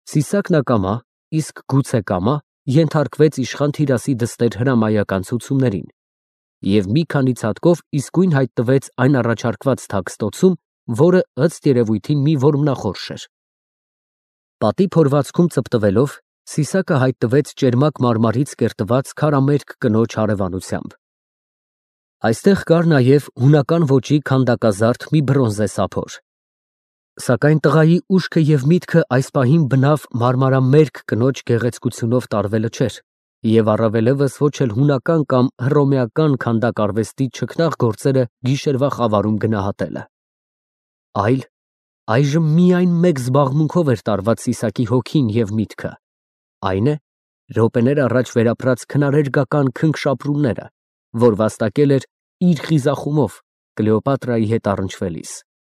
Սիսակն ակամա, իսկ գուցե կամա ենթարկվեց իշխան Թիրասի դստեր հրամայական ցուցումներին և մի քանի ցատկով իսկույն հայտնվեց այն առաջարկված թաքստոցում, որը ըստ երևույթին մի որմնախորշ էր։ Պատի փորվածքում ծպտվելով, Սիսակը հայտնվեց ճերմակ մարմարից կերտված քարամերկ կնոջ հարևանությամբ։ Այստեղ կար նաև հունական ոճի քանդակազարդ մի բրոնզե սափոր։ Սակայն տղայի ուշքը և միտքը այս պահին բնավ մարմարամերկ կնոջ գեղեցկությունով տարվելը չէր և առավելևս ոչ էլ հունական կամ հռոմեական քանդակարվեստի չքնաղ գործերը գիշերվա խավարում գնահատելը, այլ այժմ միայն մեկ զբաղմունքով էր տարված Սիսակի հոգին և միտքը, այն է, րոպեներ առաջ վերապրած քնարերգական քնքշապրումները, որ վաստակել էր իր խիզախումով Կլեոպատրայի հետ առնչվելիս։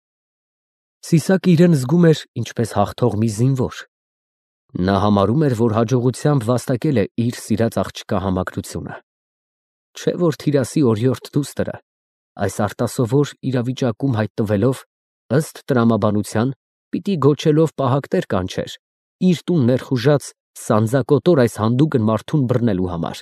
Սիսակը իրեն զգում էր ինչպես հաղթող մի զինվոր։ Նա համարում էր, որ հաջողությամբ վաստակել է իր սիրած աղջկա համակրությունը։ Չէ՞ որ Թիրասի օրիորդ դուստրը այս արտասովոր իրավիճակում հայտնվելով, ըստ տրամաբանության, պիտի գոչելով պահակներ կանչեր իր տուն ներխուժած սանձակոտոր այս հանդուգն մարդուն բռնելու համար։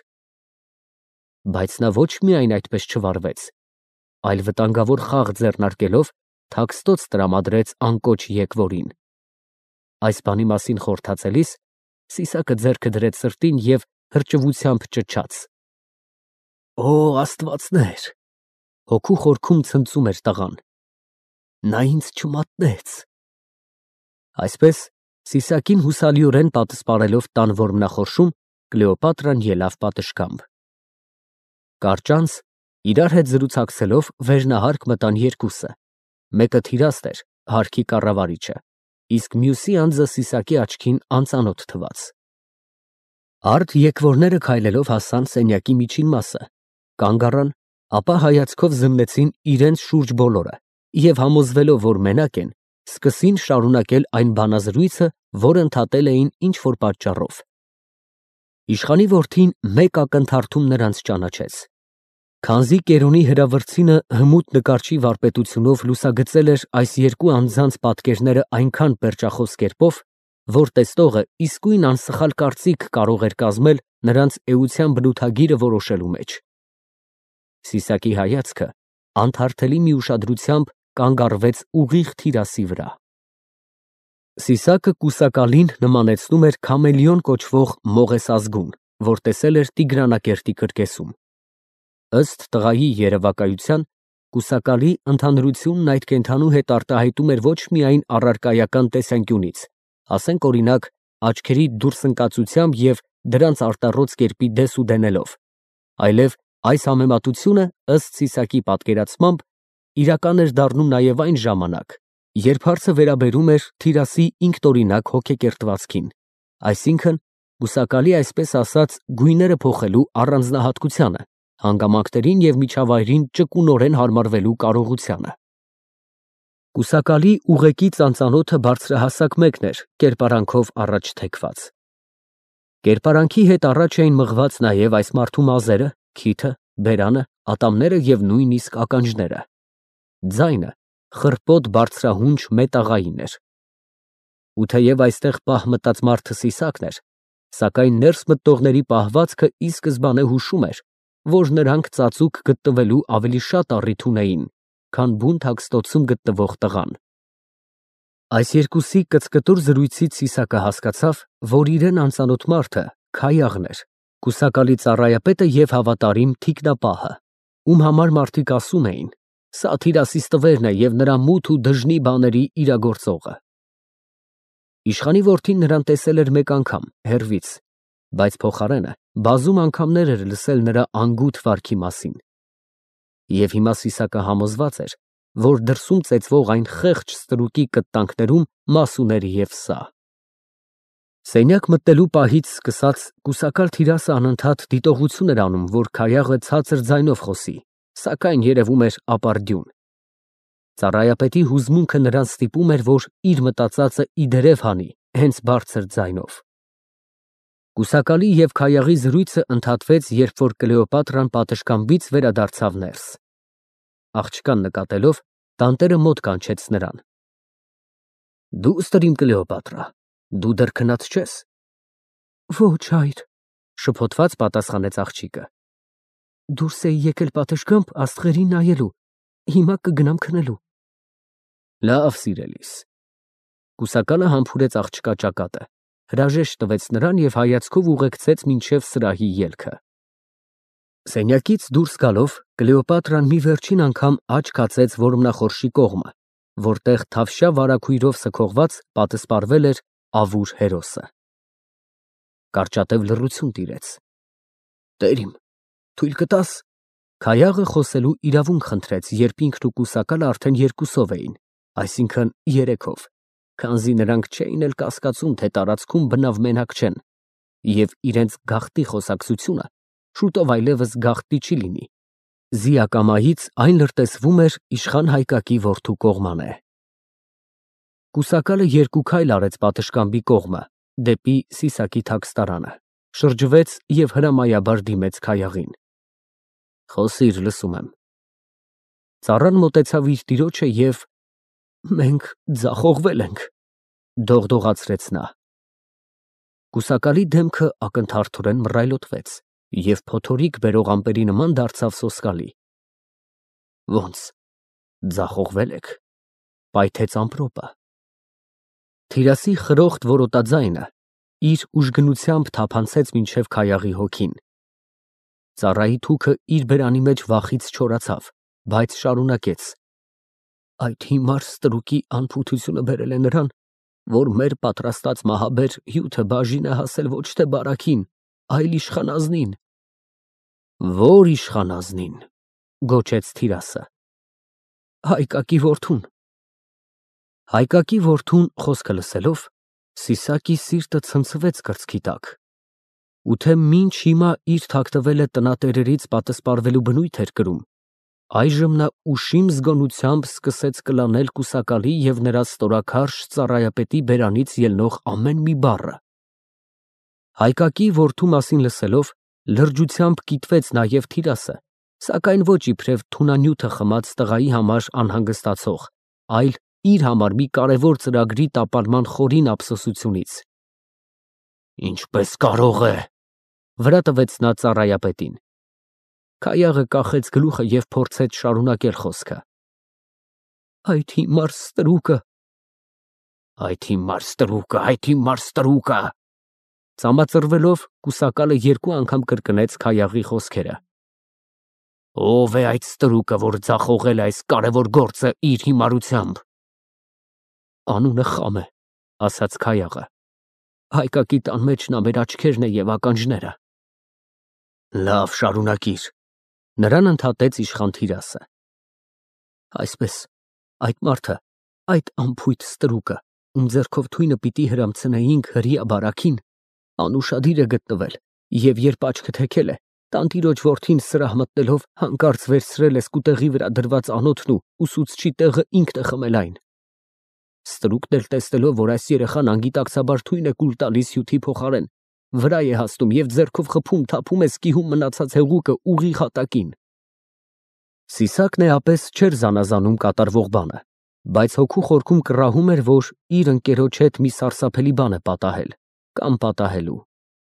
Բայց նա ոչ միայն այդպես չվարվեց, այլ վտանգավոր խաղ ձեռնարկելով թաքստոց տրամադրեց անկոչ եկվորին։ Այս բանի մասին խորհրդածելիս Սիսակը ձեռքը դրեց սրտին և հրճվությամբ ճչաց. «Օ աստվածներ»։ Հոգու խորքում ցնծում էր տղան։ Նա ինձ չմատնեց։ Այսպես, Սիսակին հուսալիորեն պատսպարելով տան որմնախորշում, Կլեոպատրան ելավ պատշգամբ։ Կարճ անց, իրար հետ զրուցակցելով, վերնահարկ մտան երկուսը, մեկը Թիրասն էր, հարկի կառավարիչը, իսկ մյուսի անձը Սիսակի աչքին անծանոթ թվաց։ Արդ եկվորները քայլելով հասան սենյակի միջին մասը, կանգ առան, ապա հայացքով զննեցին իրենց շուրջ բոլորը և համոզվելով, որ մենակ են, սկսին շարունակել այն բանազրույցը, որ ընդհատել էին ինչ֊որ պատճառով։ Իշխանի որդին մեկ ակնթարթում նրանց ճանաչեց։ Քանզի Կերունի հրավռցինը հմուտ նկարչի վարպետությունով լուսագծել էր այս երկու անձանց պատկերները այնքան պերճախոս կերպով, որ տեսնողը իսկույն անսխալ կարծիք կարող էր կազմել նրանց էության բնութագիրը որոշելու մեջ։ Սիսակի հայացքը անթարթելի մի ուշադրությամբ կանգ առվեց ուղիղ Թիրասի վրա։ Սիսակը կուսակալին նմանեցնում էր քամելիոն կոչվող մողեսազգուն, որ տեսել էր Տիգրանակերտի կրկեսում։ Ըստ տղայի երևակայության, կուսակալի ընդհանրությունն այդ կենդանու հետ արտահայտում էր ոչ միայն առարկայական տեսանկյունից, ասենք օրինակ աչքերի դուրսընկածությամբ և դրանց արտառոց կերպի դեսուդենելով, այլև այս համեմատությունը, ըստ Սիսակի պատկերացմամբ, իրական էր դառնում նաև այն ժամանակ, երբ հարցը վերաբերում էր Թիրասի ինքնօրինակ հոգեկերտվածքին, այսինքն կուսակալի այսպես ասած գույները փոխելու առանձնահատկությանը, հանգամանքներին և միջավայրին ճկունորեն հարմարվելու կարողությանը։ Կուսակալի ուղեկից անծանոթը բարձրահասակ մեկն էր, կերպարանքով առաջ թեքված։ Կերպարանքի հետ առաջ էին մղված նաև այս մարդու մազերը, քիթը, բերանը, ատամները և նույնիսկ ականջները։ Ձայնը խռպոտ բարձրահունչ մետաղային էր։ Ու թեև այստեղ պահ մտած մարդը Սիսակն էր, սակայն ներս մտնողների պահվածքը ի սկզբանե հուշում էր, որ նրանք ծածուկ գտնվելու ավելի շատ առիթ ունեին, քան բուն թաքստոցում գտնվող տղան։ Այս երկուսի կծկտուր զրույցից Սիսակը հասկացավ, որ իրեն անծանոթ մարդը Քայաղն էր, կուսակալի ծառայապետը և հավատարիմ թիկնապահը, ում համար մարդիկ ասում էին. «Սա Թիրասի ստվերն է և նրա մութ ու դժնի բաների իրագործողը»։ Իշխանի որդին նրան տեսել էր մեկ անգամ, հեռվից, բայց փոխարենը բազում անգամներ էր լսել նրա անգութ վարքի մասին։ Եվ հիմա Սիսակը համոզված էր, որ դրսում ծեծվող այն խեղճ ստրուկի կտտանքներում մաս ուներ և սա։ Սենյակ մտնելու պահից սկսած կուսակալ Թիրասը անընդհատ դիտողություն էր անում, որ Քայաղը ցածր ձայնով խոսի, սակայն երևում էր ապարդյուն։ Ծառայապետի հուզմունքը նրան ստիպում էր, որ իր մտածածը իդերև հանի, հենց բարձր ձայնով։ Կուսակալի և Քայաղի զրույցը ընդհատվեց, երբ որ Կլեոպատրան պատշգամբից վերադարձավ ներս։ Աղջկան նկատելով, տանտերը մոտ կանչեց նրան։ Դուստր իմ Կլեոպատրա, Դու դեռ քնած չես։ Ոչ, հայր, շփոթված պատասխանեց աղջիկը։ Դուրս էի եկել պատշգամբ աստղերին նայելու, հիմա կգնամ քնելու։ Լավ, սիրելիս։ Կուսակալը համբուրեց աղջկա ճակատը, հրաժեշտ տվեց նրան և հայացքով ուղեկցեց մինչև սրահի ելքը։ Սենյակից դուրս գալով Կլեոպատրան մի վերջին անգամ աչք հացեց որմնախորշի կողմը, որտեղ թավշյա վարագույրով սքողված պատսպարվել էր ավուր հերոսը։ Կարճատև լռություն տիրեց։ Տեր իմ, թույլ կտաս։ Քայաղը խոսելու իրավունք խնդրեց, երբ ինքն ու կուսակալը արդեն երկուսով էին, այսինքն երեքով, քանզի նրանք չէին էլ կասկածում, թե տարածքում բնավ մենակ չեն, և իրենց գաղտնի խոսակցությունը շուտով այլևս գաղտնի չի լինի։ Զիակամայից այն լրտեսվում էր իշխան Հայկակի որդու կողմանե։ Կուսակալը երկու քայլ արեց պատշգամբի կողմը, դեպի Սիսակի թաքստարանը, շրջվեց և հրամայաբար դիմեց Քայաղին։ Խոսիր, լսում եմ։ Ծառան մոտեցավ իր տիրոջը և մենք ձախողվել ենք, դողդողացրեց նա։ Կուսակալի դեմքը ակնթարթորեն մռայլոտվեց և փոթորիկ բերող ամպերի նման դարձավ սոսկալի։ Ոնց, ձախողվել եք, պայթեց ամպրոպը։ Թիրասի խրոխտ որոտաձայնը իր ուժգնությամբ թափանցեց մինչև Քայաղի հոգին։ Ծառայի թուքը իր բերանի մեջ վախից չորացավ, բայց շարունակեց. Այդ հիմար ստրուկի անփութությունը բերել է նրան, որ մեր պատրաստած մահաբեր հյութը բաժին է հասել ոչ թե բարաքին, այլ իշխանազնին։ Ո՞ր իշխանազնին, գոչեց Թիրասը։ Հայկակի որդուն։ Հայկակի որդուն խոսքը լսելով, Սիսակի սիրտը ցնցվեց կրծքի տակ։ Ու թե մինչ հիմա իր թաքնվել է տնատերերից պատսպարվելու բնույթ էր կրում, այժմ նա ուշիմ զգոնությամբ սկսեց կլանել կուսակալի և նրա ստորաքարշ ծառայապետի բերանից ելնող ամեն մի բառը։ Հայկակի որդու մասին լսելով, լրջությամբ կիտվեց նաև Թիրասը, սակայն ոչ իբրև թունանյութը խմած տղայի համար անհանգստացող, այլ իր համար մի կարևոր ծրագրի տապալման խորին ափսոսությունից։ Ինչպես կարող է, վրա տվեց նա ծառայապետին։ Քայաղը կախեց գլուխը և փորձեց շարունակել խոսքը։ Այդ հիմար ստրուկը։ Այդ հիմար ստրուկը, այդ հիմար ստրուկը։ Ծամածրվելով կուսակալը երկու անգամ կրկնեց Քայաղի խոսքերը։ Ո՞վ է այդ ստրուկը, որ ձախողել է այս կարևոր գործը իր հիմարությամբ։ Անունը Խամ է, ասաց Քայաղը։ Հայկակի տան մեջ նա մեր աչքերն է և ականջները։ Լավ, շարունակիր, նրան ընդհատեց իշխան Թիրասը։ Այսպես, այդ մարդը, այդ անփույթ ստրուկը, ում ձեռքով թույնը պիտի հրամցնեինք հրեա բարաքին, անուշադիր է գտնվել, և երբ աչքը թեքել է, տանտիրոջ որդին սրահ մտնելով հանկարծ վերցրել է սկուտեղի վրա դրված անոթն ու ուսուցչի տեղը ինքն է խմել այն։ Ստրուկն էլ տեսնելով, որ այս երեխան անգիտակցաբար թույն է կուլ տալիս հյութի փոխարեն, վրա է հասնում և ձեռքով խփում թափում է սկիհում մնացած հեղուկը ուղիղ հատակին։ Սիսակն էապես չէր զանազանում կատարվող բանը, բայց հոգու խորքում կռահում էր, որ իր ընկերոջ հետ մի սարսափելի բան է պատահել կամ պատահելու։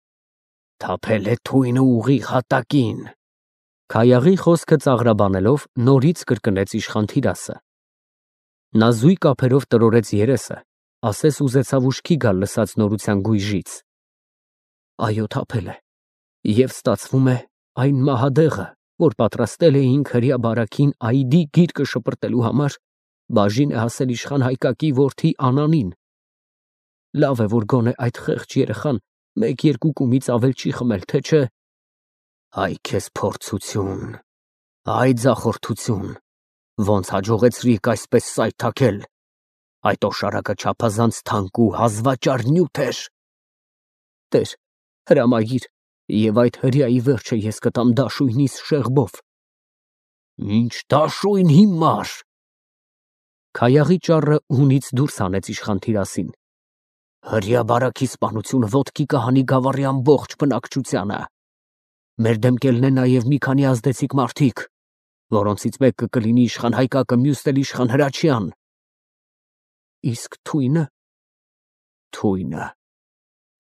Թափել է թույնը ուղիղ հատակին։ Քայաղի խոսքը ծաղրաբանելով նորից կրկնեց իշխան Թիրասը։ Նա զույգ ափերով տրորեց երեսը, ասես ուզեցավ ուշքի գալ լսած նորության գույժից։ Այո, թափել է։ Եվ ստացվում է այն մահադեղը, որ պատրաստել էինք հրեա բարաքին Այդի գիրկը շպրտելու համար, բաժին է հասել իշխան Հայկակի որդի Անանին։ Լավ է, որ գոնե այդ խեղճ երեխան մեկ-երկու կումից ավել չի խմել, թե չէ։ Այ քեզ փորձություն, այ ձախորդություն, ոնց հաջողեցրիք այսպես սայթաքել։ Այդ օշարակը չափազանց թանկ ու հազվաճար նյութ էր։ Տեր, հրամայիր, և այդ հրեայի վերջը ես կտամ դաշույնիս շեղբով։ Ինչ դաշույն հիմար։ Քայաղի ճառը հունից դուրս հանեց իշխան Թիրասին։ Հրեա բարաքի սպանությունը ոտքի կհանի գավառի ամբողջ բնակչությանը։ Մեր դեմքերն են նաև մի քանի ազդեցիկ մարդիկ, որոնցից մեկը կլինի իշխան Հայկակը, մյուսն էլ իշխան Հրաչյան։ Իսկ թույնը։ Թույնը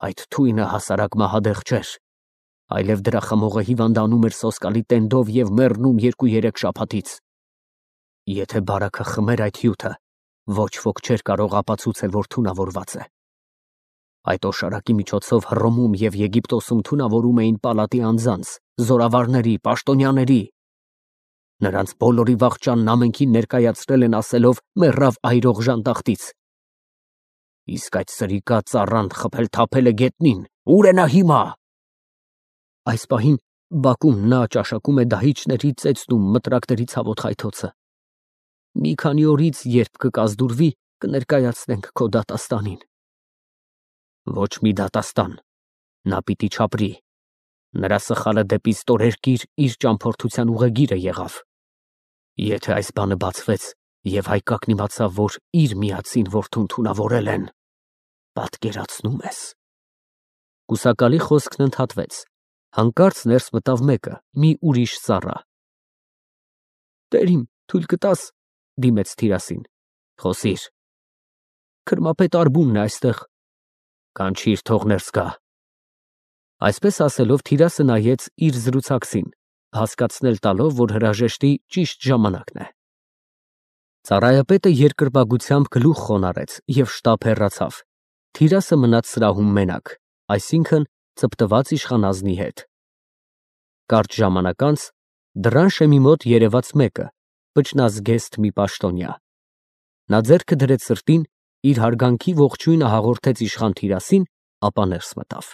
Այդ թույնը հասարակ մահադեղ չէր, այլև դրա խմողը հիվանդանում էր սոսկալի տենդով և մեռնում 2-3 շաբաթից։ Եթե բարաքը խմեր այդ հյութը, ոչ ոք չէր կարող ապացուցել, որ թունավորված է։ Այդ օշարակի միջոցով Հռոմում և Եգիպտոսում թունավորում էին պալատի անձանց, զորավարների, պաշտոնյաների։ Նրանց բոլորի վախճանն ամենքին ներկայացրել են ասելով մեռավ այրող ժանտախտից։ Իսկ այդ սրիկա ծառան խփել թափել է գետնին, ուր է նա հիմա։ Այս պահին բակում նա ճաշակում է դահիճների ծեծն ու մտրակների ցավոտ խայթոցը։ Մի քանի օրից, երբ կկազդուրվի, կներկայացնենք քո դատաստանին։ Ոչ մի դատաստան, նա պիտի չապրի։ Նրա սխալը դեպի ստորերկիր իր ճամփորդության ուղեգիրը եղավ։ Եթե այս բանը բացվեց և հայկակն իմացավ, որ իր միածին որդուն թունավորել են, պատկերացնում ես։ Կուսակալի խոսքն ընդհատվեց։ Հանկարծ ներս մտավ մեկը, մի ուրիշ ծառա։ Տեր իմ, թույլ կտաս, դիմեց Թիրասին։ Խոսիր։ Քրմապետ Արբունն է այստեղ։ Կանչիր, թող ներս գա։ Այսպես ասելով Թիրասը նայեց իր զրուցակցին, հասկացնել տալով, որ հրաժեշտի ճիշտ ժամանակն է։ Ծառայապետը երկրպագությամբ գլուխ խոնարհեց և շտապ հեռացավ։ Թիրասը մնաց սրահում մենակ, այսինքն ծպտված իշխանազնի հետ։ Կարճ ժամանակ անց դռան շեմի մոտ երևաց մեկը, վճնազգեստ մի պաշտոնյա։ Նա ձեռքը դրեց սրտին, իր հարգանքի ողջույնը հաղորդեց իշխան Թիրասին, ապա ներս մտավ։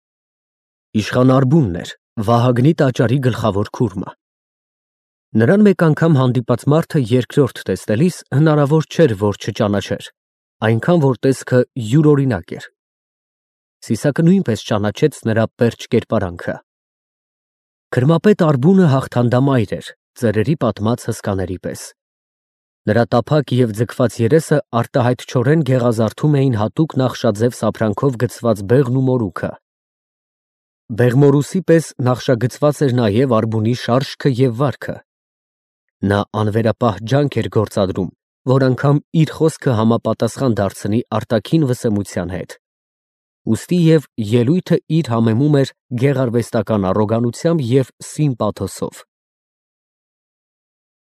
Իշխան Արբունն էր, Վահագնի տաճարի գլխավոր քուրմը։ Նրան մեկ անգամ հանդիպած մարդը երկրորդ տեսնելիս հնարավոր չէր, որ չճանաչեր, այնքան որ տեսքը յուրօրինակ էր։ Սիսակը նույնպես ճանաչեց նրա պերճ կերպարանքը։ Քրմապետ Արբունը հաղթանդամայր էր, ծերերի պատմած հսկաների պես։ Նրա տափակ և ձգված երեսը արտահայտչորեն գեղազարդում էին հատուկ նախշաձև սափրանքով գցված բեղն ու մորուքը։ Բեղմորուսի պես նախշագծված էր նաև Արբունի շարժքը և վարքը։ Նա անվերապահ ջանք էր գործադրում, որ անգամ իր խոսքը համապատասխան դարձնի արտաքին վսեմության հետ։ Ուստի և ելույթը իր համեմում էր գեղարվեստական առոգանությամբ և սին պաթոսով։